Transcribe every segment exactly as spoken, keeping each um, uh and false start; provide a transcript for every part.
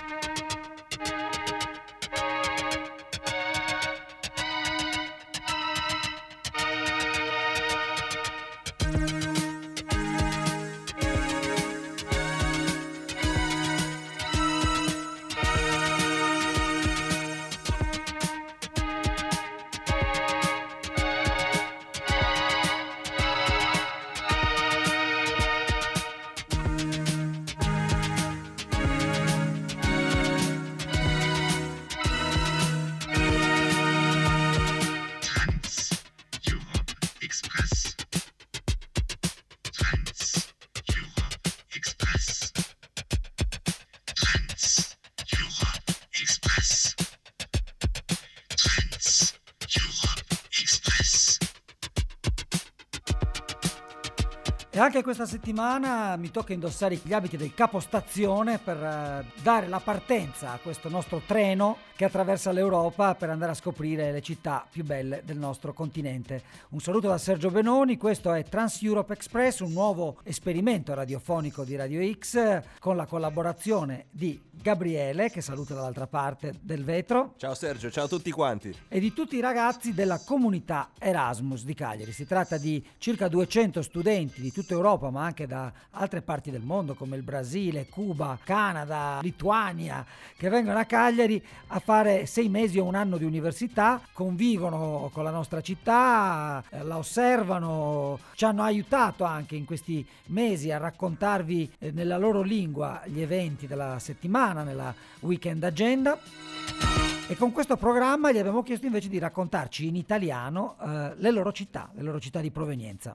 E anche questa settimana mi tocca indossare gli abiti del capostazione per eh, dare la partenza a questo nostro treno che attraversa l'Europa per andare a scoprire le città più belle del nostro continente. Un saluto da Sergio Benoni, questo è Trans Europe Express, un nuovo esperimento radiofonico di Radio X con la collaborazione di Gabriele, che saluto dall'altra parte del vetro. Ciao Sergio, ciao a tutti quanti. E di tutti i ragazzi della comunità Erasmus di Cagliari. Si tratta di circa duecento studenti di tutta Europa, ma anche da altre parti del mondo come il Brasile, Cuba, Canada, Lituania, che vengono a Cagliari a fare sei mesi o un anno di università, convivono con la nostra città, la osservano, ci hanno aiutato anche in questi mesi a raccontarvi nella loro lingua gli eventi della settimana, nella weekend agenda. E con questo programma gli abbiamo chiesto invece di raccontarci in italiano eh, le loro città, le loro città di provenienza.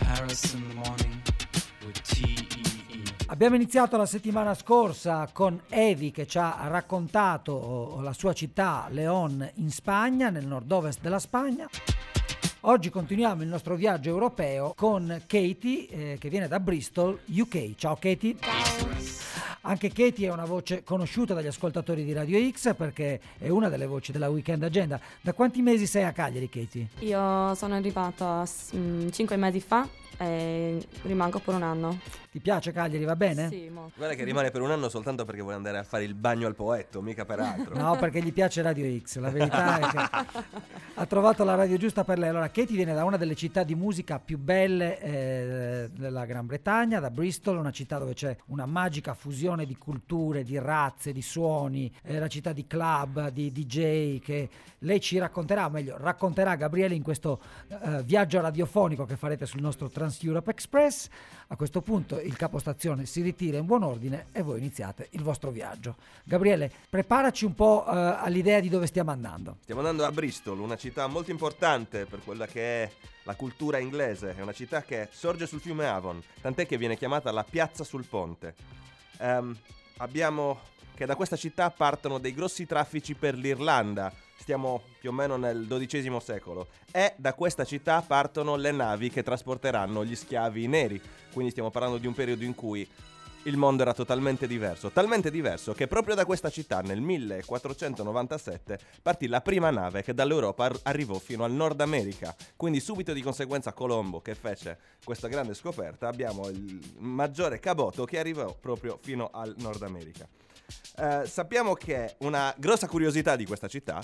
Abbiamo iniziato la settimana scorsa con Evi che ci ha raccontato la sua città, León, in Spagna, nel nord-ovest della Spagna. Oggi continuiamo il nostro viaggio europeo con Katie eh, che viene da Bristol, U K. Ciao Katie. Ciao. Anche Katie è una voce conosciuta dagli ascoltatori di Radio X perché è una delle voci della Weekend Agenda. Da quanti mesi sei a Cagliari, Katie? Io sono arrivata cinque mesi fa e rimango per un anno. Ti piace Cagliari, va bene? Sì, molto. Guarda che rimane per un anno soltanto perché vuole andare a fare il bagno al poetto, mica per altro. No, perché gli piace Radio X, la verità è che ha trovato la radio giusta per lei. Allora, Katie viene da una delle città di musica più belle eh, della Gran Bretagna, da Bristol, una città dove c'è una magica fusione di culture, di razze, di suoni, eh, la città di club, di D J, che lei ci racconterà, o meglio, racconterà Gabriele in questo eh, viaggio radiofonico che farete sul nostro Trans Europe Express. A questo punto il capostazione si ritira in buon ordine e voi iniziate il vostro viaggio. Gabriele, preparaci un po' eh, all'idea di dove stiamo andando. Stiamo andando a Bristol, una città molto importante per quella che è la cultura inglese. È una città che sorge sul fiume Avon, tant'è che viene chiamata la piazza sul ponte. Um, abbiamo che da questa città partono dei grossi traffici per l'Irlanda. Stiamo più o meno nel dodicesimo secolo e da questa città partono le navi che trasporteranno gli schiavi neri. Quindi stiamo parlando di un periodo in cui il mondo era totalmente diverso, talmente diverso che proprio da questa città nel millequattrocentonovantasette partì la prima nave che dall'Europa ar- arrivò fino al Nord America. Quindi subito di conseguenza Colombo, che fece questa grande scoperta, abbiamo il maggiore caboto che arrivò proprio fino al Nord America. Uh, sappiamo che una grossa curiosità di questa città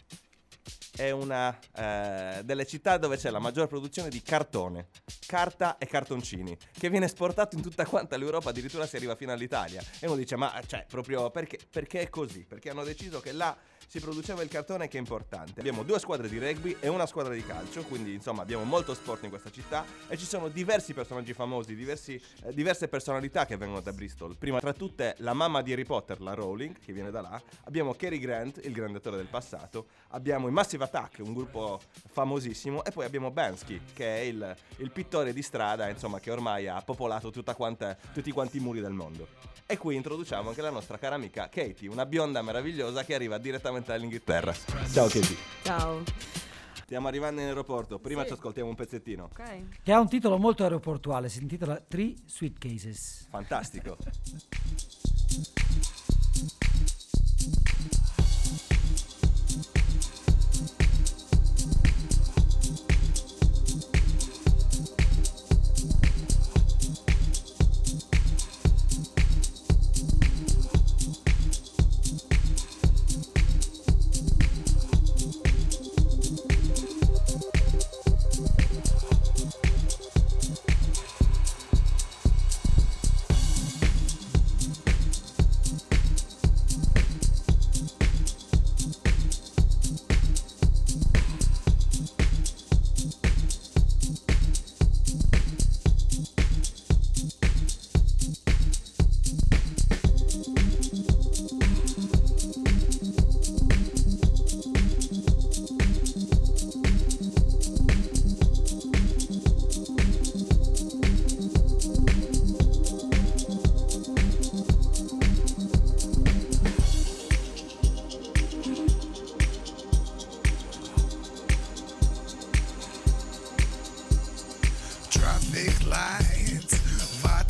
è una uh, delle città dove c'è la maggior produzione di cartone, carta e cartoncini, che viene esportato in tutta quanta l'Europa, addirittura si arriva fino all'Italia. E uno dice, ma cioè, proprio perché, perché è così? Perché hanno deciso che là si produceva il cartone, che è importante. Abbiamo due squadre di rugby e una squadra di calcio, quindi insomma abbiamo molto sport in questa città e ci sono diversi personaggi famosi, diversi, eh, diverse personalità che vengono da Bristol. Prima tra tutte la mamma di Harry Potter, la Rowling, che viene da là. Abbiamo Cary Grant, il grande attore del passato. Abbiamo i Massive Attack, un gruppo famosissimo. E poi abbiamo Banksy, che è il, il pittore di strada, insomma, che ormai ha popolato tutta quanta, tutti quanti i muri del mondo. E qui introduciamo anche la nostra cara amica Katie, una bionda meravigliosa che arriva direttamente dall'Inghilterra. Ciao Katie. Ciao. Stiamo arrivando in aeroporto, prima Sì. ci ascoltiamo un pezzettino. Ok. Che ha un titolo molto aeroportuale, si intitola Three Suitcases. Fantastico.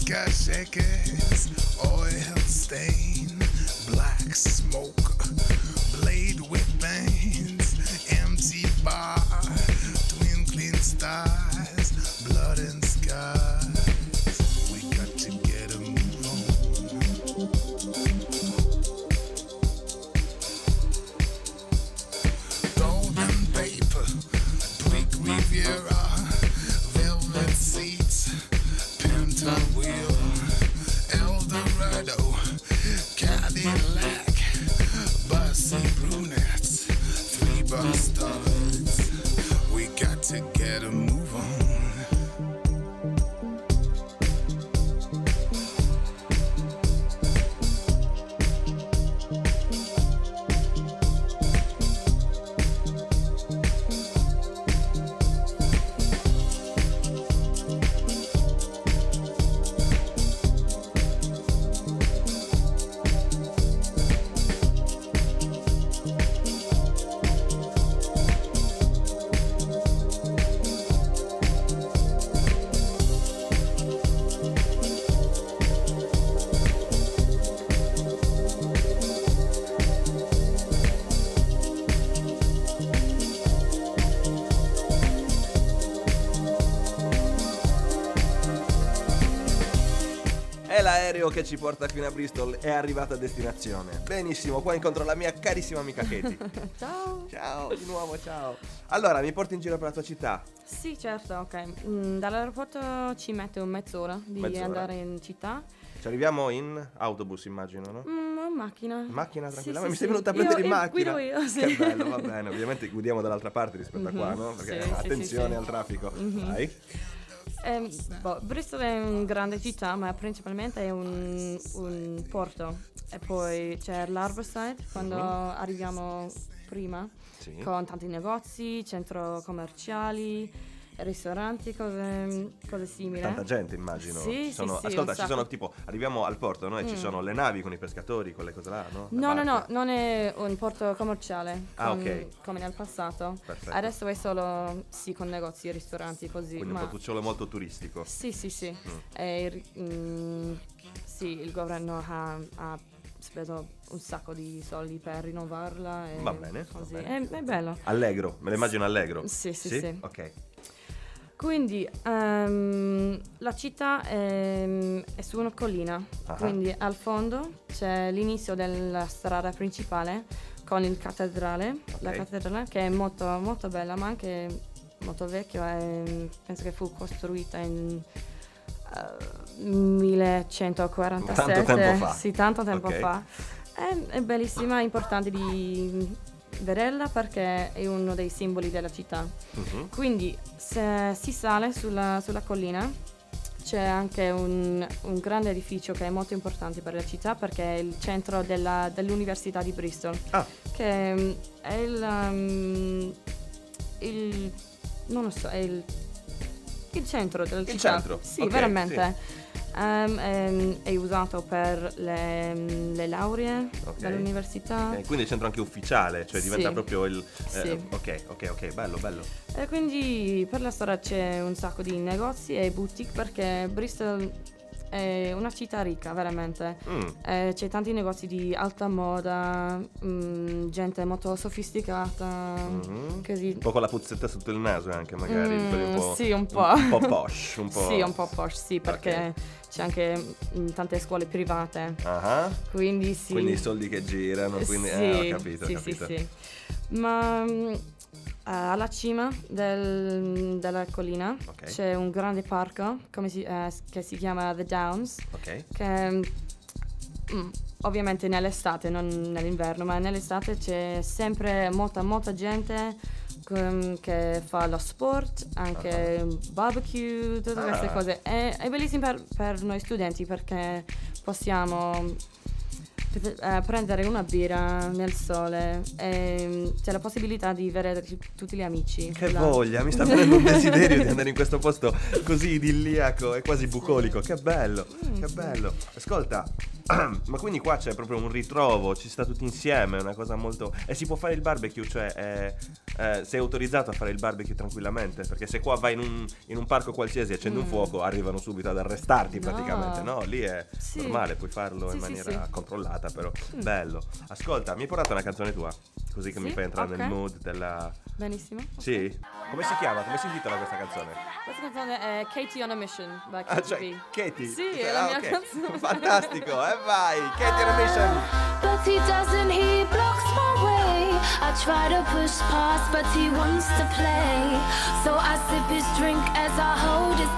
vodka shakers, oil stain, black smoke, blade with veins, empty bar, twinkling stars, blood and scars. We got to get a move on. Golden paper, Tweak Riviera, velvet seats, Penta wheel, Eldorado, Cadillac, bussy brunettes, three bus studs. We got to get a move on. E l'aereo che ci porta fino a Bristol è arrivato a destinazione. Benissimo, qua incontro la mia carissima amica Katie. Ciao. Ciao, di nuovo, ciao. Allora, mi porti in giro per la tua città? Sì, certo, ok. Mm, dall'aeroporto ci mette un mezz'ora di Mezz'ora. andare in città. Ci arriviamo in autobus, immagino, no? Mm, in macchina. In macchina, Sì, tranquilla. sì, Ma mi sì. sei venuta a Io- prendere in io macchina? guido io, sì. Che bello, va bene. Ovviamente guidiamo dall'altra parte rispetto Mhm, a qua, no? Perché sì, sì, attenzione sì, sì. al traffico. Mhm. Vai. Ehm, boh, Bristol è una grande città, ma principalmente è un, un porto. E poi c'è l'Harborside, quando Mhm. arriviamo prima, Sì. con tanti negozi, centro commerciali, ristoranti, cose, cose simili. Tanta gente, immagino. Sì, Ci sì, sono- sì, Ascolta, un ci sono sacco. tipo, arriviamo al porto, no? E ci Mm. sono le navi con i pescatori, quelle cose là, no? Le No, no, no, barche. non è un porto commerciale Ah, com- ok. come nel passato. Perfetto. Adesso è solo, sì, con negozi e ristoranti così. Quindi ma un portucciolo molto turistico. Sì, sì, sì. Mm. E, ri- mm, sì, il governo ha, ha speso un sacco di soldi per rinnovarla. E Va bene, va così. bene. È, è bello. Allegro, me lo immagino allegro. Sì, sì, sì. Ok. Quindi ehm, la città è, è su una collina, Ah. quindi al fondo c'è l'inizio della strada principale con il cattedrale, la Ok. cattedrale che è molto, molto bella ma anche molto vecchia e penso che fu costruita in eh, millecentoquarantasette. Tanto tempo fa. Sì, tanto tempo Ok. fa. È, è bellissima, è importante di vederla perché è uno dei simboli della città. Mhm. Quindi se si sale sulla, sulla collina c'è anche un, un grande edificio che è molto importante per la città perché è il centro della- dell'Università di Bristol, Ah, che mm, è il, um, il non lo so, è il, il centro della Il città. centro, Sì, ok, veramente. Um, è, è usato per le, le lauree Ok. dell'università. ok, quindi il centro anche ufficiale, cioè diventa Sì. proprio il... eh, Sì. Ok, ok, ok, bello, bello. E quindi per la storia c'è un sacco di negozi e boutique perché Bristol è una città ricca, veramente. Mm. Eh, c'è tanti negozi di alta moda, mm, gente molto sofisticata, Mhm. così. Un po' con la puzzetta sotto il naso anche, magari. Mm, quelli un po', sì, un po'. Un po' posh, un po'... Sì, un po' posh, sì, perché Ok. c'è anche mm, tante scuole private. Ah, Quindi sì. quindi i soldi che girano, quindi... Sì, eh, ho capito, sì, ho capito. sì, sì. Ma mm, eh, alla cima del- della collina Ok. c'è un grande parco come si- eh, che si chiama The Downs, Ok. che mm, ovviamente nell'estate, non nell'inverno, ma nell'estate c'è sempre molta, molta gente com- che fa lo sport, anche barbecue, tutte Ah. queste cose. È, è bellissimo per, per noi studenti perché possiamo eh, prendere una birra nel sole e mm, c'è la possibilità di vedere t- tutti gli amici. Che là. voglia, mi sta venendo un desiderio di andare in questo posto così idilliaco e quasi bucolico. Che bello, Mm, che sì. bello. Ascolta, Ma quindi qua c'è proprio un ritrovo, ci sta tutti insieme, è una cosa molto... E si può fare il barbecue, cioè è, eh, sei autorizzato a fare il barbecue tranquillamente? Perché se qua vai in un, in un parco qualsiasi e accendi Mm. un fuoco, arrivano subito ad arrestarti No. praticamente, no? Lì è Sì. normale, puoi farlo Sì, in sì, maniera sì. controllata, però Mm. bello. Ascolta, mi hai portato una canzone tua, così che Sì? mi fai entrare Ok. nel mood della... Benissimo. ok. Sì? Come si chiama? Come si intitola questa canzone? Questa canzone è Katie on a Mission by Ah, Katy cioè, B. Katie? Sì, è Cioè, la ah, mia ok. canzone. Fantastico, e vai, Katie on a Mission. But he doesn't, he blocks my way. I try to push past, but he wants to play. So I sip his drink as I hold his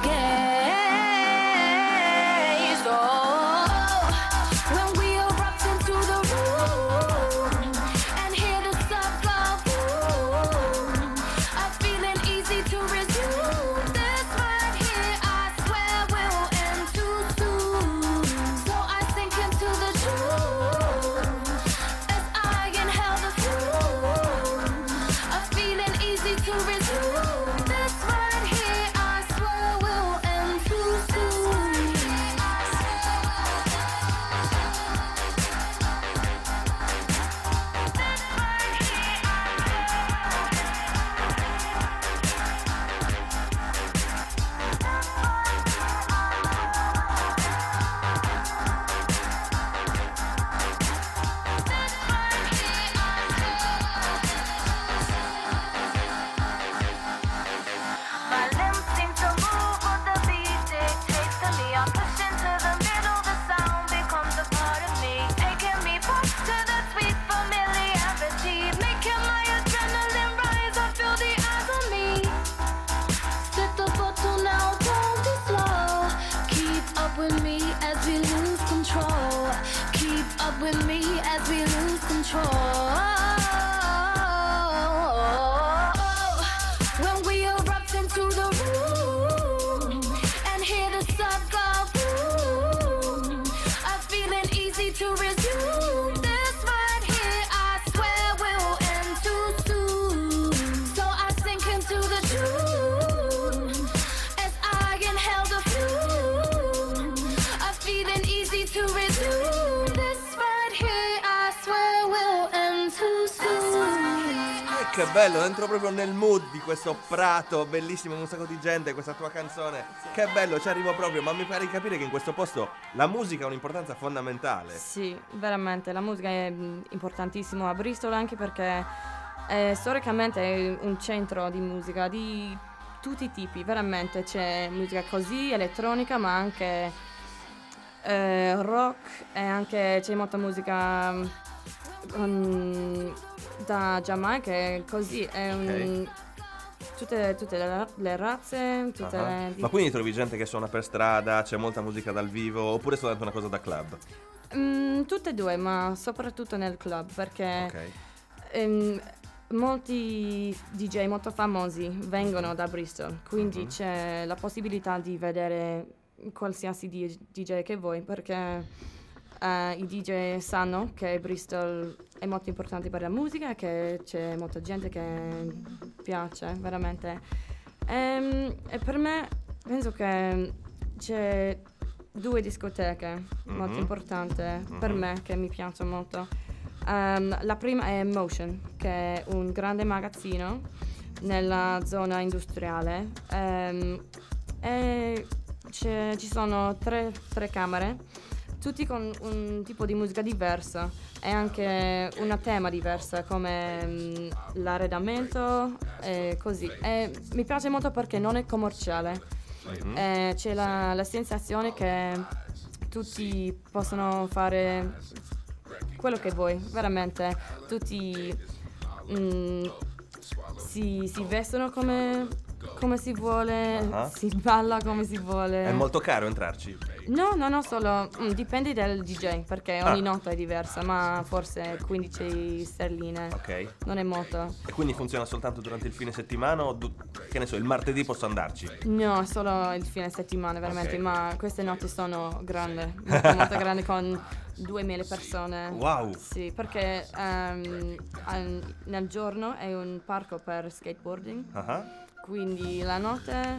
gaze. Oh, when we erupt into the room and hear the stuff go boom, I'm feeling easy to resume. This right here, I swear will end too soon. So I sink into the truth as I inhale the fume. I'm feeling easy to resume. This right here, I swear will end too soon. My limbs seem to move, but the beat dictates to me. I'm pushing to the middle, the sound becomes a part of me, taking me back to the sweet familiarity, making my adrenaline rise. I feel the eyes on me. Spit the bottle now, don't be slow. Keep up with me as we lose control. Keep up with me as we lose control. When we erupt into the room and hear the sub go boom, I'm feeling easy to resume. This right here, I swear will end too soon. So I sink into the tune as I inhale the fume. I'm feeling easy to resume. This right here, I swear will end too soon. Eh, Che bello, entro proprio nel mood di questo prato bellissimo, un sacco di gente, questa tua canzone. Che bello, ci arrivo proprio, ma mi pare di capire che in questo posto la musica ha un'importanza fondamentale. Sì, veramente, la musica è mm, importantissima a Bristol anche perché eh, storicamente è un centro di musica di tutti i tipi, veramente c'è musica così, elettronica, ma anche eh, rock e anche c'è molta musica mm, da Giamaica, e così, è un- tutte, tutte le, ra- le razze, tutte Ah. le... Ma quindi trovi gente che suona per strada, c'è molta musica dal vivo, oppure è soltanto una cosa da club? Mm, tutte e due, ma soprattutto nel club, perché Ok. ehm, molti D J molto famosi vengono da Bristol, quindi Mhm. c'è la possibilità di vedere qualsiasi D- DJ che vuoi, perché eh, i D J sanno che Bristol è molto importante per la musica e che c'è molta gente che piace, veramente. Ehm, e per me penso che c'è due discoteche molto Mhm. importanti per Mhm. me che mi piacciono molto. Ehm, la prima è Motion, che è un grande magazzino nella zona industriale. Ehm, e c'è- ci sono tre, tre camere, tutti con un tipo di musica diversa e anche una tema diversa come mm, l'arredamento e così. E mi piace molto perché non è commerciale. Mhm. Eh, c'è la, la sensazione che tutti possono fare quello che vuoi, veramente. Tutti mm, si, si vestono come, come si vuole, Ah. si balla come si vuole. È molto caro entrarci. No, no, no, solo mm, dipende dal D J, perché ogni Ah. notte è diversa, ma forse quindici sterline. Ok. Non è molto. E quindi funziona soltanto durante il fine settimana o du- che ne so, il martedì posso andarci? No, solo il fine settimana, veramente, Ok. ma queste notti sono grandi, molto, molto grandi, con duemila persone. Wow. Sì, perché ehm, al- nel giorno è un parco per skateboarding, Ah, quindi la notte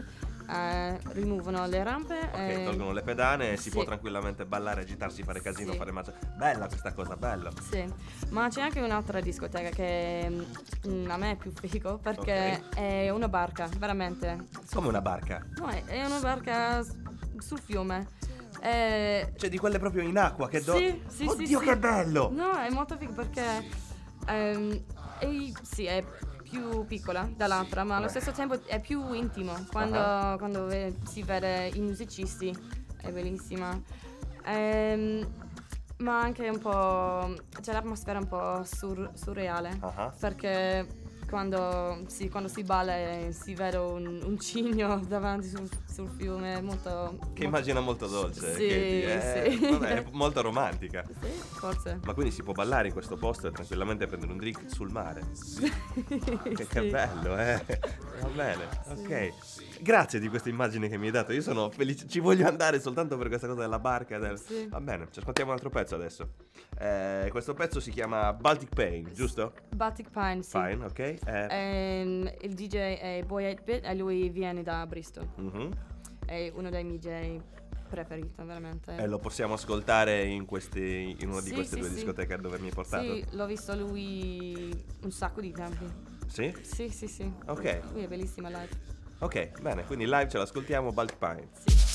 eh, rimuovono le rampe. Ok, e- tolgono le pedane e si sì. può tranquillamente ballare, agitarsi, fare casino, Sì. fare mazza. Bella questa cosa, bello. Sì, ma c'è anche un'altra discoteca che mm, a me è più figo perché Ok. è una barca, veramente. Come una barca. No, è, è una barca s- sul fiume. Eh, Cioè di quelle proprio in acqua che do... Sì, sì, Oddio sì, sì. che bello! No, è molto figo perché ehm, è, sì, è più piccola dall'altra, ma allo Beh. stesso tempo è più intimo. Quando, Ah. quando ve- si vede i musicisti è bellissima. Ehm, ma anche un po'... c'è l'atmosfera un po' sur- surreale. Ah. Perché quando si, quando si balla e si vede un, un cigno davanti sul, sul fiume è molto... Che immagina molto dolce. Sì, che ti- sì. Vabbè, è molto romantica. Sì, forse. Ma quindi si può ballare in questo posto e tranquillamente prendere un drink sul mare. Che, che Sì. bello, eh. Va bene, ok. Grazie di questa immagine che mi hai dato. Io sono felice, ci voglio andare soltanto per questa cosa della barca. Del... Sì. Va bene, ci ascoltiamo un altro pezzo adesso. Eh, questo pezzo si chiama Baltic Pain, giusto? Baltic Pine, sì. Fine, ok. Eh, Ehm, il D J è Boy eight bit e lui viene da Bristol. mhm. È uno dei miei D J preferiti, veramente. E lo possiamo ascoltare in, questi, in una di Sì, queste sì, due sì. discoteche dove mi hai portato? Sì, l'ho visto lui un sacco di tempi. Sì? Sì, sì, sì. Ok. Lui è bellissimo live. Ok, bene, quindi live ce l'ascoltiamo, Baltic Pine. Sì.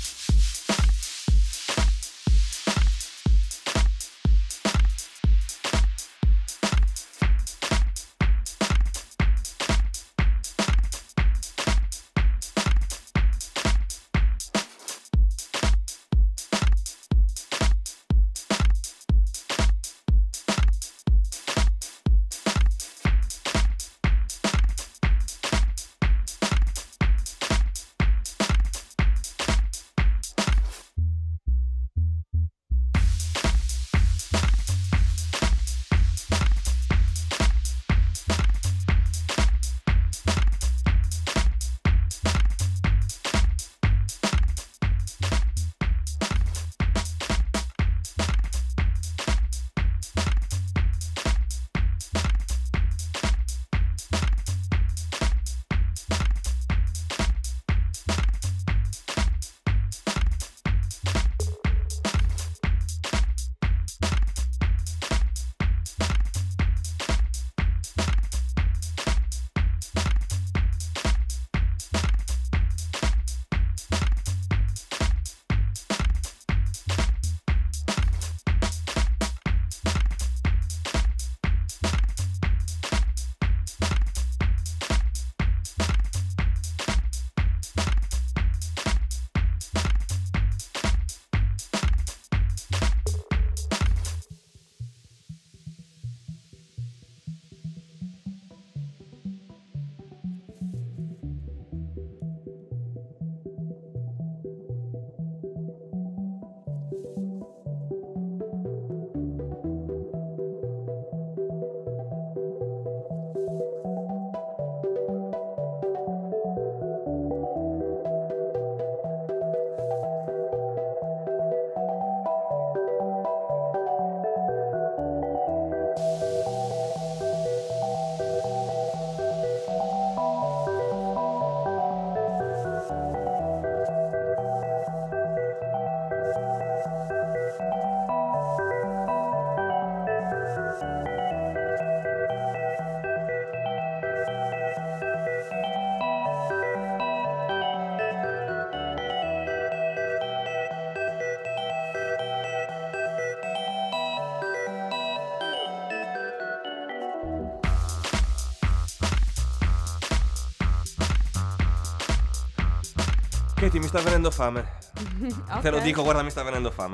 Katie, mi sta venendo fame. Ok. Te lo dico, guarda, mi sta venendo fame.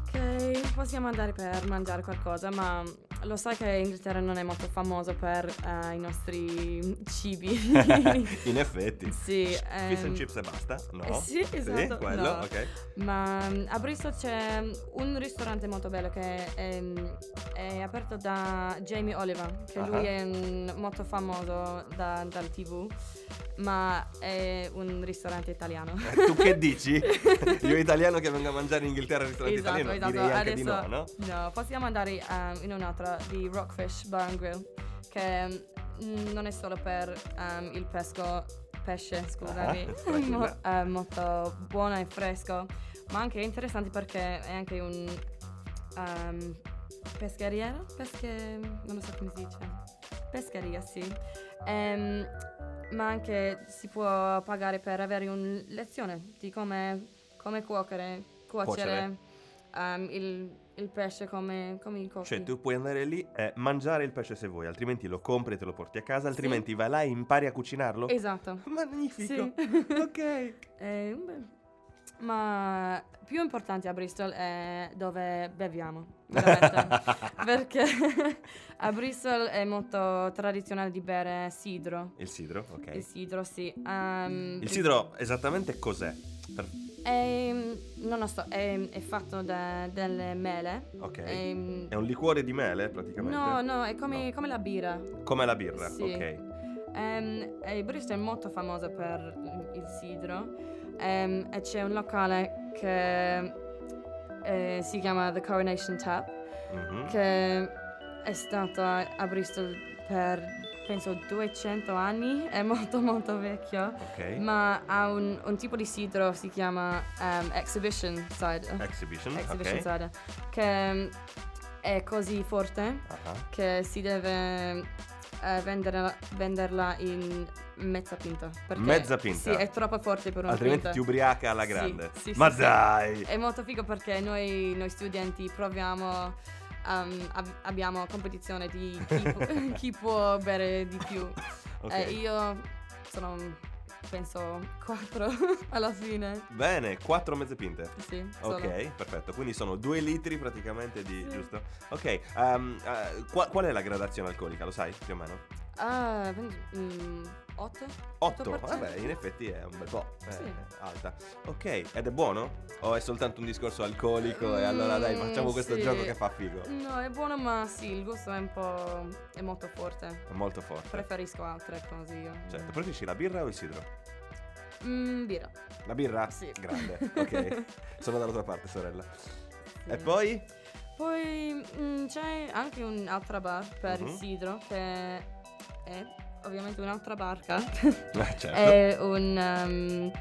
Ok, possiamo andare per mangiare qualcosa, ma lo sai che Inghilterra non è molto famoso per eh, i nostri cibi. In effetti. Sì, Fish and ehm, chips e basta? No? eh sì, esatto, quello, no. ok. Ma mm, a Bristol c'è un ristorante molto bello che è, è aperto da Jamie Oliver, che Ah. lui è un- molto famoso da- dal tivù, ma è un ristorante italiano. Eh, tu che dici? Io italiano che vengo a mangiare in Inghilterra al ristorante Esatto, italiano, esatto. direi anche Adesso, di no, no? no, possiamo andare ehm, in un'altra di Rockfish Bar and Grill, che mm, non è solo per ehm, il pesco pesce, scusami, Ah, tranquilla. Mo- eh, molto buono e fresco, ma anche interessante perché è anche un um, pescheriera, pesche, non so come si dice, pescheria, sì. Ehm, ma anche si può pagare per avere una lezione di come, come cuocere, cuocere um, il, il pesce come, come i cocchi. Cioè tu puoi andare lì e mangiare il pesce se vuoi, altrimenti lo compri e te lo porti a casa, altrimenti vai là e impari a cucinarlo. Esatto. Magnifico. Sì. Ok. Eh, beh, ma più importante a Bristol è dove beviamo, veramente. Perché a Bristol è molto tradizionale di bere sidro. Il sidro, ok. Il sidro, sì. Um, Il sidro esattamente cos'è? Per- È, non lo so, è, è fatto da delle mele. Ok. Ehm, È un liquore di mele praticamente? no, no, è come, No. come la birra. Come la birra, Sì. ok. Ehm, e Bristol è molto famosa per il sidro. Ehm, e c'è un locale che eh, si chiama The Coronation Tap, Mhm. che è stato a, a Bristol per penso duecento anni, è molto molto vecchio, Ok. ma ha un, un tipo di sidro, si chiama um, Exhibition Cider, Exhibition, Exhibition ok. Cider, che um, è così forte Ah, che si deve eh, venderla, venderla in mezza pinta. Perché, Mezza pinta? Sì, è troppo forte per una altrimenti pinta. ti ubriaca alla Sì, grande. sì, sì, Ma sì. dai! È molto figo perché noi, noi studenti proviamo, um, ab- abbiamo competizione di chi, pu- chi può bere di più. Ok. Eh, io sono, penso, quattro alla fine. Bene, quattro mezze pinte. Sì, solo. Ok, perfetto. Quindi sono due litri praticamente di, Sì. giusto? Ok, um, uh, qua- qual è la gradazione alcolica? Lo sai più o meno? Ah, penso, mm, otto? otto. per cento. Vabbè, in effetti è un bel po'. È Sì. alta. Ok, ed è buono? O è soltanto un discorso alcolico e allora dai, Mm, facciamo questo sì. gioco che fa figo? No, è buono, ma sì, il gusto è un po'. È molto forte. È molto forte. Preferisco altre cose io. Certo, preferisci la birra o il sidro? Mm, birra. La birra? Sì. Grande, ok. Sono dalla tua parte, sorella. Sì. E poi? Poi mm, c'è anche un'altra bar per Mhm. il sidro che è ovviamente un'altra barca. Ah, certo. È un. um,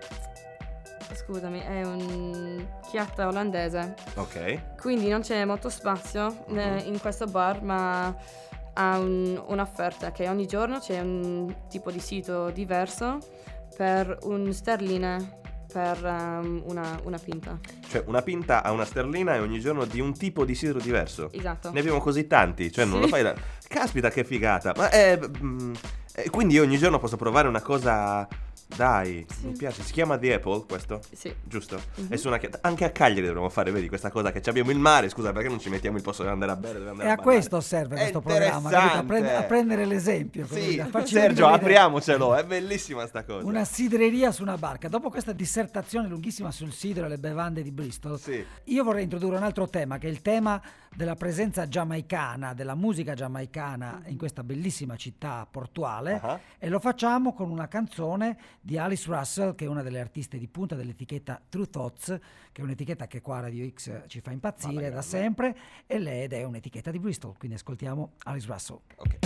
scusami, è un chiatta olandese. Ok. Quindi non c'è molto spazio eh, Mhm. in questo bar, ma ha un- un'offerta che ogni giorno c'è un tipo di sito diverso per un sterline per um, una, una pinta. Cioè, una pinta a una sterlina e ogni giorno di un tipo di sidro diverso. Esatto. Ne abbiamo così tanti, cioè non Sì. lo fai da... Caspita che figata. Ma è... mm, eh, quindi io ogni giorno posso provare una cosa... Dai, Sì. mi piace. Si chiama The Apple questo? Sì. Giusto? Mhm. E su una... chi- Anche a Cagliari dovremmo fare, vedi, questa cosa che ci abbiamo il mare. Scusa, perché non ci mettiamo il posto dove andare a bere, dove andare E a a ballare? questo serve È questo programma, capito? A, prend- interessante. a prendere l'esempio. così, Sì, a farci Sergio, venire apriamocelo, è bellissima sta cosa. una sidreria su una barca. Dopo questa dissertazione lunghissima sul sidro e le bevande di Bristol, Sì. io vorrei introdurre un altro tema, che è il tema della presenza giamaicana, della musica giamaicana in questa bellissima città portuale. Ah. E lo facciamo con una canzone di Alice Russell, che è una delle artiste di punta dell'etichetta True Thoughts, che è un'etichetta che qua a Radio X ci fa impazzire Alla da grande. sempre, e lei ed è un'etichetta di Bristol. Quindi ascoltiamo Alice Russell. Ok.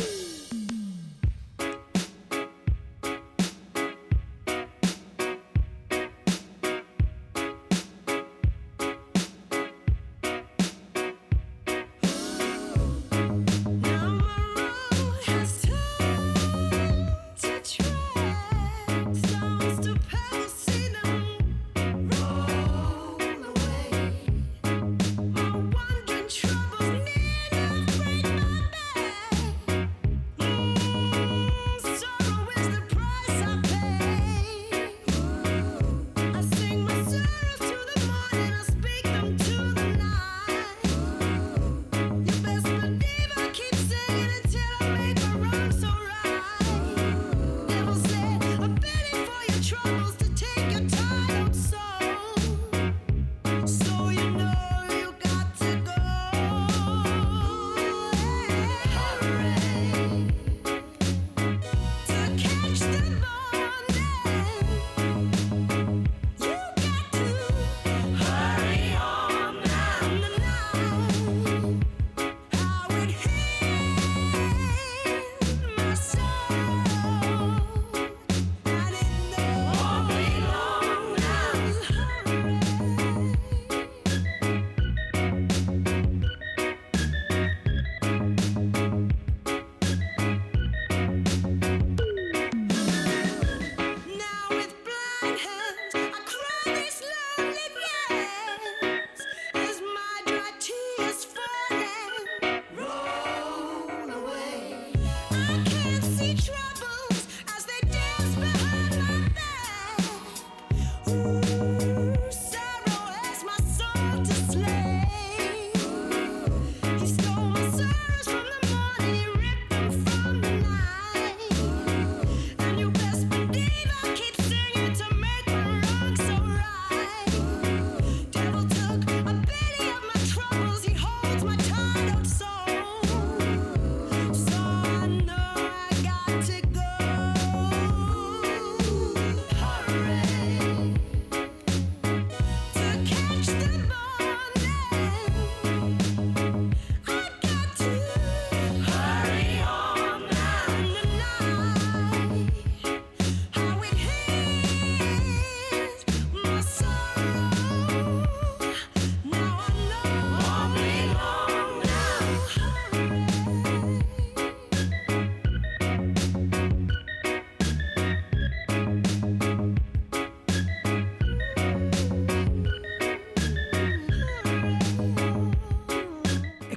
Troubles near break my day.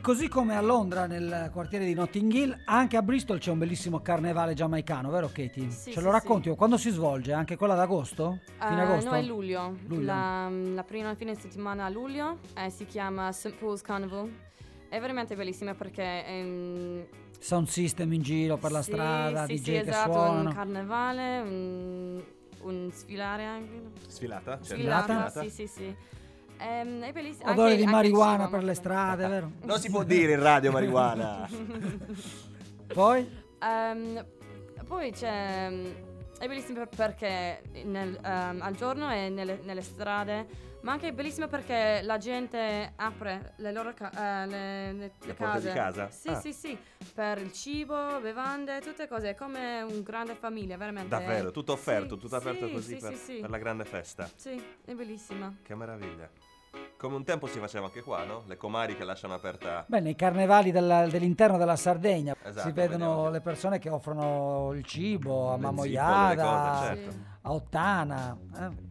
così come a Londra nel quartiere di Notting Hill, anche a Bristol c'è un bellissimo carnevale giamaicano, vero Katie? Sì, Ce sì, lo racconti? sì. Quando si svolge? Anche quella d'agosto? Fine Eh, agosto? no, è luglio. Luglio. La, la prima fine settimana a luglio eh, si chiama Saint Paul's Carnival. È veramente bellissima perché ehm, Sound system in giro per la sì, strada, sì, D J sì, che esatto, suonano. un carnevale, un, un sfilare anche. Sfilata? Certo. Sfilata, Sfilata? sì, sì, sì. Ehm, è bellissimo. Odore Anche- di anche il marijuana cibo, per le molto strade, vero? Non si può dire in radio marijuana. Poi? Ehm, poi c'è. È bellissimo per- perché nel, ehm, al giorno è nelle, nelle strade, ma anche è bellissimo perché la gente apre le loro ca- eh, le, le- le Le porte case. di casa? Sì, Ah. sì, sì, per il cibo, bevande, tutte cose, è come una grande famiglia, veramente. Davvero, tutto offerto, Sì, tutto aperto sì, così sì, per, sì, sì. per la grande festa. Sì, è bellissima. Che meraviglia. Come un tempo si faceva anche qua, no? Le comari che lasciano aperta. Beh, nei carnevali della- dell'interno della Sardegna Esatto, si vedono vediamo. le persone che offrono il cibo a Le Mamoiada, zippole, le cose, certo. Sì. a Ottana. eh.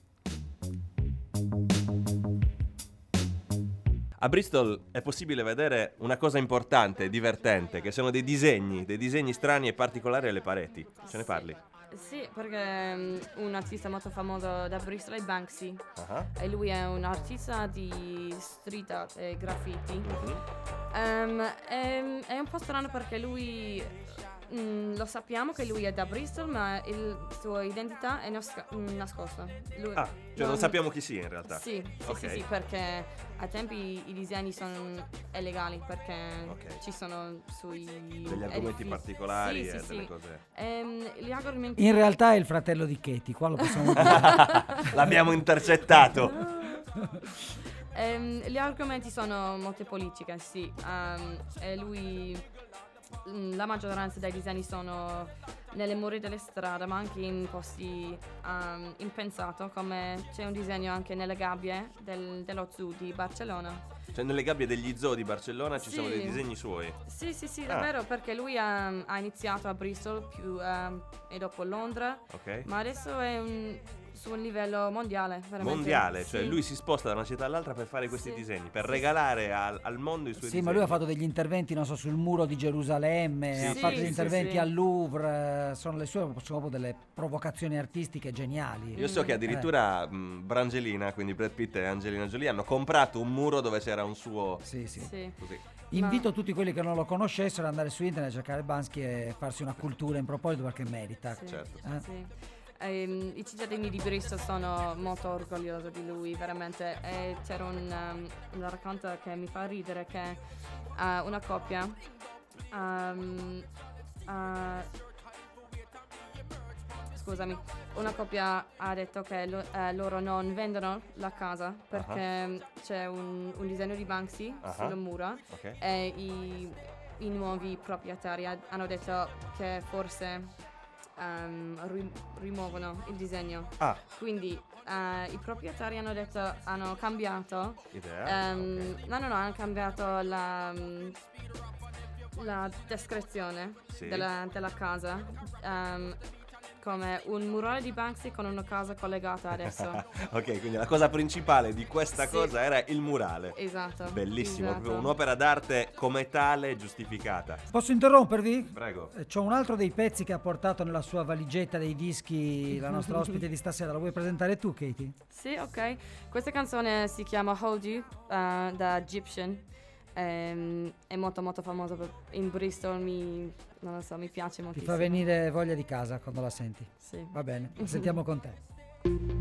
A Bristol è possibile vedere una cosa importante e divertente, che sono dei disegni, dei disegni strani e particolari alle pareti. Ce ne parli? Sì, perché mm, un artista molto famoso da Bristol è Banksy. Ah, E lui è un artista di street art e graffiti. mhm. Ehm, è, è un po' strano perché lui mm, lo sappiamo che lui è da Bristol, ma il sua identità è nasca- mm, nascosta. Lui- Ah, cioè non sappiamo chi sia in realtà. Sì, sì, Ok. sì, sì, perché a tempi i disegni sono illegali perché Ok. ci sono sui Degli argomenti edifici. particolari Sì, e sì, delle sì. cose. Ehm, gli argomenti In realtà è il fratello di Katie, qua lo possiamo dire. L'abbiamo intercettato. Ehm, gli argomenti sono molte politiche, sì. Ehm, e lui, mm, la maggioranza dei disegni sono nelle mura delle strade, ma anche in posti ehm, impensato, come c'è un disegno anche nelle gabbie del- dello zoo di Barcellona. Cioè nelle gabbie degli zoo di Barcellona ci Sì. sono dei disegni suoi. Sì, sì, sì, Ah. davvero, perché lui ehm, ha iniziato a Bristol più, ehm, e dopo Londra, Ok? ma adesso è un, su un livello mondiale, veramente. Mondiale, cioè Sì. lui si sposta da una città all'altra per fare questi Sì. disegni, per Sì. regalare al, al mondo i suoi Sì, disegni. ma lui ha fatto degli interventi, non so, sul muro di Gerusalemme, Sì, ha sì, fatto sì, degli interventi sì. al Louvre, eh, sono le sue sono proprio delle provocazioni artistiche geniali. Io so che addirittura mh, Brangelina, quindi Brad Pitt e Angelina Jolie, hanno comprato un muro dove c'era un suo... Sì, sì. Sì. Così. Invito tutti quelli che non lo conoscessero ad andare su internet a cercare Banksy e farsi una cultura in proposito perché merita. Sì, Certo. Eh? sì. Ehm, I cittadini di Bristol sono molto orgogliosi di lui, veramente. E c'era un, um, un racconto che mi fa ridere che uh, una coppia um, uh, scusami, una coppia ha detto che lo- eh, loro non vendono la casa perché c'è un, un disegno di Banksy Ah. sulle mura Ok? e i, i nuovi proprietari ha- hanno detto che forse ehm, ri- rimuovono il disegno. Ah, Quindi eh, i proprietari hanno detto, hanno cambiato, idea. ehm, Ok. no no no, hanno cambiato la, mm, la descrizione Sì. della, della casa. ehm, come un murale di Banksy con una casa collegata adesso. Ok, quindi la cosa principale di questa Sì. cosa era il murale. Esatto. Bellissimo, esatto. proprio un'opera d'arte come tale giustificata. Posso interrompervi? Prego. Eh, C'ho un altro dei pezzi che ha portato nella sua valigetta dei dischi la nostra ospite di stasera, lo vuoi presentare tu, Katie? Sì, ok. Questa canzone si chiama Hold You eh, da Egyptian. Ehm, è molto molto famosa per- in Bristol, mi, non lo so, mi piace Ti moltissimo. fa venire voglia di casa quando la senti. Sì. Va bene, la sentiamo con te.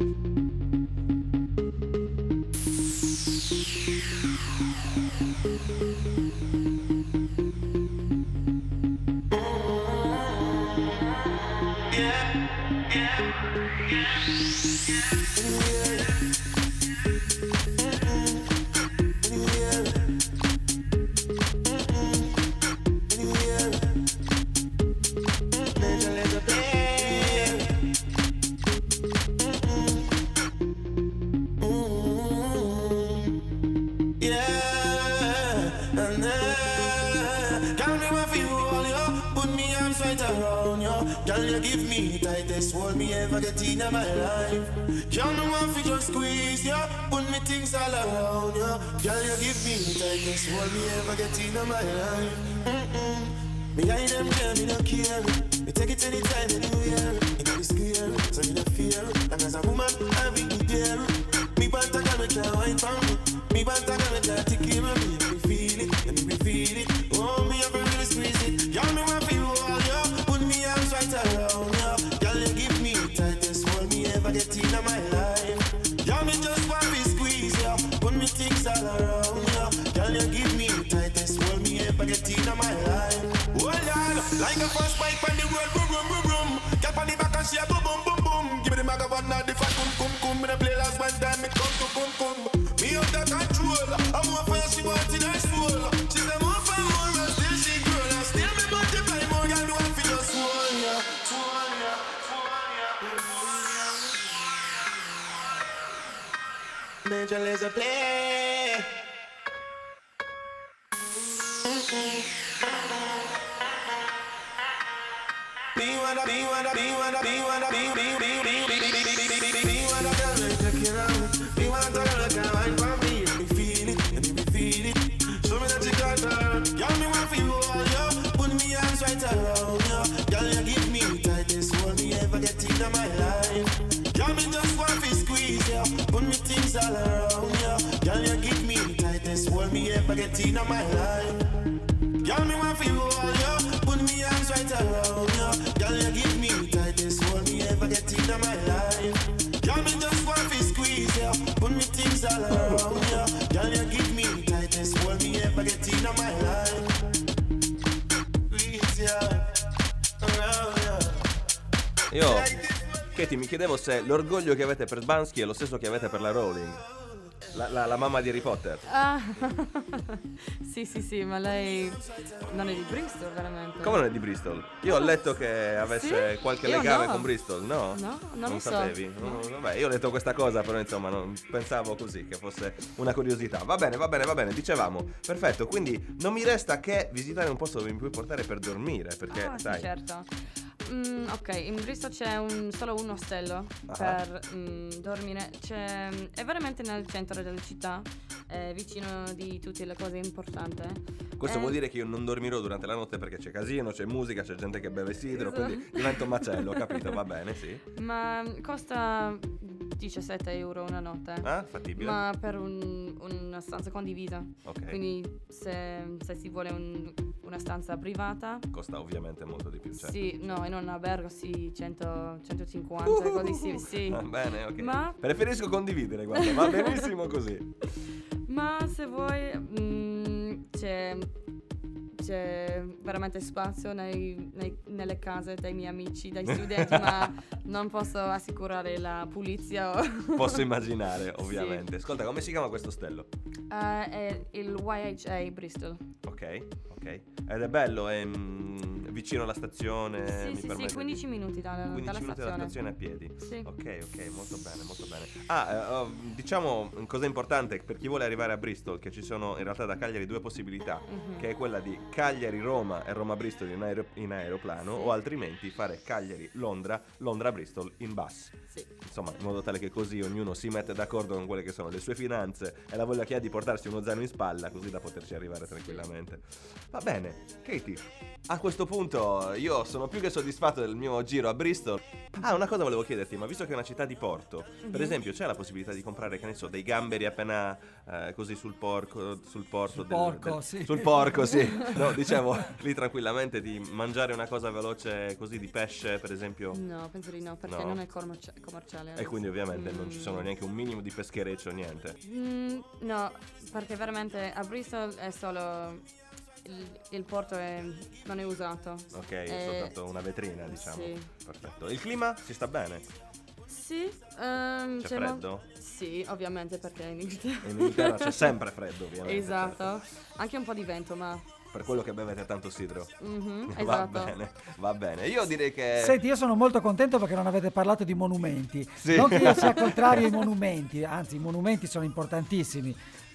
Yeah, and then girl, me want fi hold you, put me arms right around you. Girl, you give me tightest hold me ever ever get in my life. Girl, me want fi just squeeze ya, put me things all around ya. Girl, you give me the tightest hold me ever get in my life. Mm-mm. Behind them girl, me no care. Me take it anytime, anywhere. You know the square, so me no fear. And as a woman, I be there. Me want a girl, me can't wine for me. Me want a girl, me can't take care of me. Let me feel it, let me feel it. Oh, me have to really squeeze it. Girl, me want fi hold ya, put me arms right around ya. Girl, you give me the tightest hold me ever get in my life. Girl, me just want fi squeeze ya, put me things all around ya. Girl, you give me the tightest hold me ever get in my life. Hold on, like a fast bike on the road, boom, boom, boom, boom. Cap on the back and she a boom, boom, boom, boom. Give me the microphone now, the fat cum, cum, cum. Me the play last one time, it come to cum, cum. Me up the control, I'm more fire, she want in her soul. She say more for more, and still she grow. And still me multiply more, girl, do I feel just one, yeah. One, yeah, one, yeah. Major laser play. Be wanna, be wanna, be wanna, be wanna, be, be, be, be, be, be, be, be, be, be wanna girl, let take care of me. Be wanna girl, let come wine for me. Let me feel it, let me feel it. Show me that you got her. Girl, me want feel all you. Put me arms right around you. Girl, you give me the tightest hold me ever get in my life. Girl, me just want to squeeze you. Put me things all around you. Girl, you give me the tightest hold me ever get in my life. Girl, me want feel all you. Put me arms right around you. Girl, you give me the tightest hold me ever get in my life. Girl, me just want to squeeze you. Put me things all around you. Girl, you give me the tightest hold me ever get in my life. Squeeze you around you. Io, Katie, mi chiedevo se l'orgoglio che avete per Sbansky è lo stesso che avete per la Rowling. La, la, la mamma di Harry Potter. Ah, sì, sì, sì, ma lei non è di Bristol, veramente. Come non è di Bristol? Io ho letto che avesse Sì? qualche Io legame no. con Bristol, no? No, non lo so. sapevi? No, vabbè, io ho letto questa cosa, però insomma non pensavo così, che fosse una curiosità. Va bene, va bene, va bene, dicevamo. Perfetto, quindi non mi resta che visitare un posto dove mi puoi portare per dormire, perché Ah, sai. sì, certo. Mm, ok, in Bristol c'è un, solo un ostello Ah. per mm, dormire. C'è, è veramente nel centro della città, è vicino di tutte le cose importanti. Questo Eh, vuol dire che io non dormirò durante la notte perché c'è casino, c'è musica, c'è gente che beve sidro, Esatto. quindi divento un macello, capito? Va bene, sì. Ma costa diciassette euro una notte. Ah, fattibile. Ma per un- una stanza condivisa. Ok. Quindi se, se si vuole un- una stanza privata, Costa ovviamente molto di più, certo. sì, no, in un albergo sì, cento, centocinquanta, così sì, sì. Va bene, ok. Ma- Preferisco condividere, guarda, va benissimo così. Ma se vuoi mm, c'è, c'è veramente spazio nei- nei- nelle case dei miei amici, dei studenti, ma non posso assicurare la pulizia. o- Posso immaginare, ovviamente. Ascolta, come si chiama questo ostello? Eh, è il Y H A Bristol. Ok, ok. Ed è bello, è mm, vicino alla stazione. sì, mi sì, permette sì, di- quindici minuti dalla, quindici dalla minuti dalla stazione. stazione a piedi. Sì. Ok, ok, molto bene, molto bene. Ah, eh, oh, diciamo una cosa importante per chi vuole arrivare a Bristol, che ci sono in realtà da Cagliari due possibilità, Mhm. che è quella di Cagliari-Roma e Roma-Bristol in, aero- in aeroplano, Sì. o altrimenti fare Cagliari-Londra, Londra-Bristol in bus. Sì. Insomma, in modo tale che così ognuno si mette d'accordo con quelle che sono le sue finanze e la voglia che ha di portarsi uno zaino in spalla, così da poterci arrivare tranquillamente. Va bene, Katie, a questo punto io sono più che soddisfatto del mio giro a Bristol. Ah, una cosa volevo chiederti, ma visto che è una città di porto, per Mhm. esempio c'è la possibilità di comprare, che ne so, dei gamberi appena eh, così sul porco, sul porto Sul del- porco, del- sì. sul porco, sì. No, dicevo lì tranquillamente di mangiare una cosa veloce così di pesce, per esempio. No, penso di no, perché No. non è commercia- commerciale. E adesso. quindi ovviamente non ci sono Mm. neanche un minimo di peschereccio, niente. Mm, no, perché veramente a Bristol è solo il, il porto è- non è usato. Ok, è Eh, soltanto una vetrina, diciamo. sì. Perfetto. Il clima si sta bene? Sì, ehm, C'è mo- freddo? Sì, ovviamente perché in Inghilterra. In Inghilterra c'è sempre freddo, ovviamente. Esatto, anche un po' di vento, ma Per quello che bevete tanto sidro. mhm, Va esatto. bene, va bene. Io direi che... Senti, io sono molto contento perché non avete parlato di monumenti. Sì. Non che io sia contrario ai monumenti, anzi i monumenti sono importantissimi.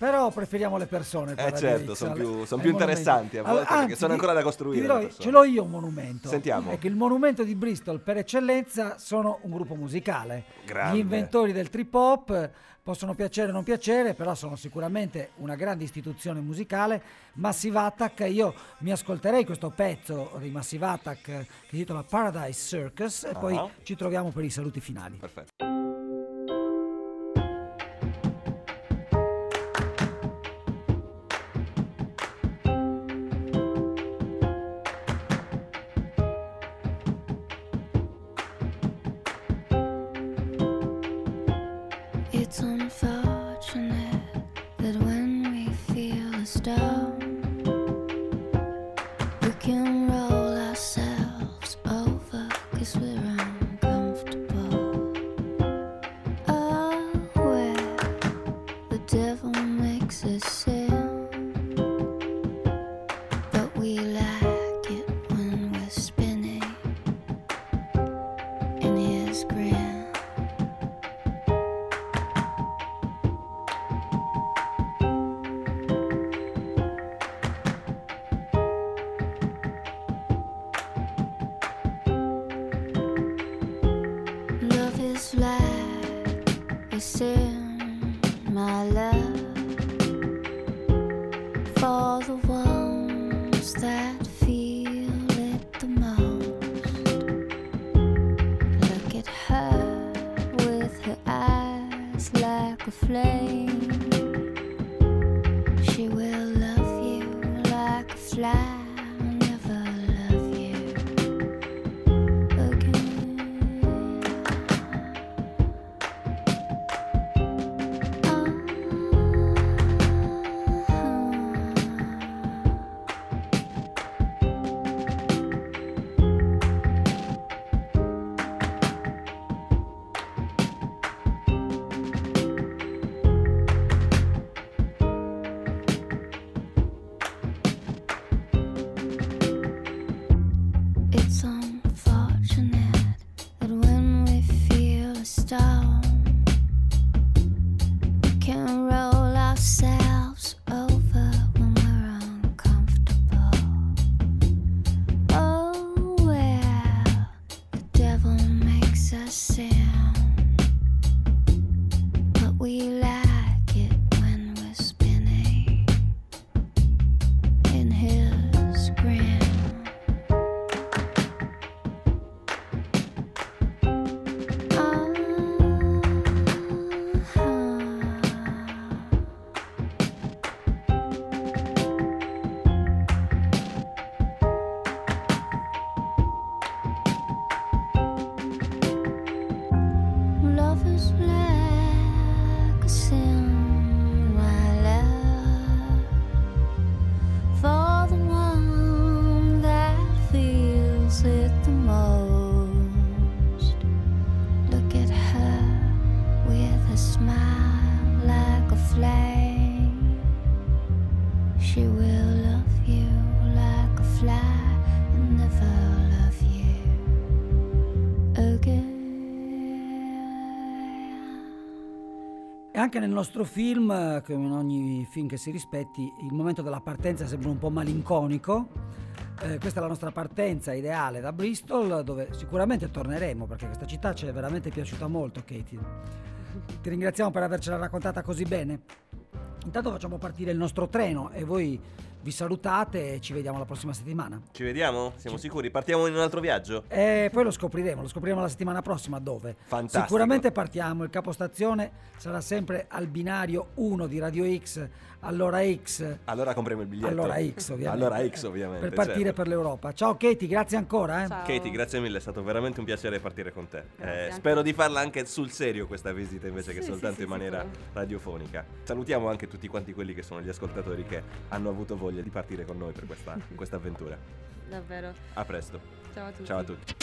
Però preferiamo le persone per Eh Radio certo, X sono al- più, son ai più monumenti. interessanti a volte, Allora, perché anzi, sono ti- ancora da ti costruire. dirò, le persone. ce l'ho io un monumento. Sentiamo. È che il monumento di Bristol per eccellenza sono un gruppo musicale. Grande. Gli inventori del trip hop possono piacere o non piacere, però sono sicuramente una grande istituzione musicale. Massive Attack, io mi ascolterei questo pezzo di Massive Attack che si intitola Paradise Circus e poi Ah. ci troviamo per i saluti finali. Perfetto. It's unfortunate that when we feel a storm, we can roll ourselves over 'cause we're uncomfortable. Oh, where the devil makes us sin, but we like it when we're spinning in his grin. Love is like a sin, my love, for the ones that feel it the most. Look at her with her eyes like a flame. She will love you like a fly, never love you again. It's unfortunate that when we feel a storm, we can roll ourselves over when we're uncomfortable. Oh, well, the devil makes us sin, but we like it when we're spinning in his grin. Love is like a sin, my love, for the one that feels it the most. Look at her with a smile like a flame. She will love you like a fly and never love you again. E anche nel nostro film, eh, come in ogni film che si rispetti, il momento della partenza sembra un po' malinconico. Eh, questa è la nostra partenza ideale da Bristol, dove sicuramente torneremo, perché questa città ci è veramente piaciuta molto, Katie. Ti ringraziamo per avercela raccontata così bene. Intanto facciamo partire il nostro treno e voi vi salutate e ci vediamo la prossima settimana. Ci vediamo? Siamo sicuri? Partiamo in un altro viaggio? E poi lo scopriremo, lo scopriremo la settimana prossima dove. Fantastico. Sicuramente partiamo, il capostazione sarà sempre al binario uno di Radio X, all'ora X. Allora compriamo il biglietto. Allora X ovviamente. Allora X ovviamente. Per partire certo. per l'Europa. Ciao Katie, grazie ancora. Eh. Ciao. Katie, grazie mille, è stato veramente un piacere partire con te. Grazie, Eh, anche spero di farla anche sul serio questa visita invece che Sì, soltanto sì, in sì, maniera sicuro. radiofonica. Salutiamo anche tutti quanti quelli che sono gli ascoltatori che hanno avuto voglia di partire con noi per questa, questa avventura. Davvero. A presto. Ciao a tutti. Ciao a tutti.